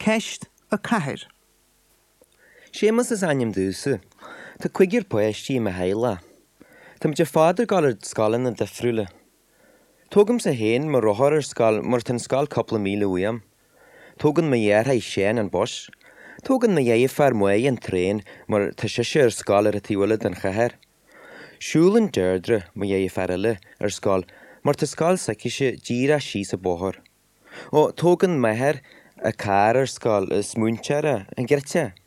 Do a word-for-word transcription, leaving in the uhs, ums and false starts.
ceist a cathir. Sémas is aim dúsa, Tá cuigir poisttí me heile. Tá de fáidir gáil ar scalan na difriúla. Tógam sa héin mar rothar ar scal mar tan scal coppla míle uam. Tógan me dhéar haid séan an bos. Tógan me dhéh fear mué an tréin mar tá sé ar scal ar a tíhile den chathir. Siúlan deirdre me dhéh fearile ar scal mar tá scal saiciise díra sí sa bóthir. Ó tógan meher a cá ar scal is múnteara an gerte.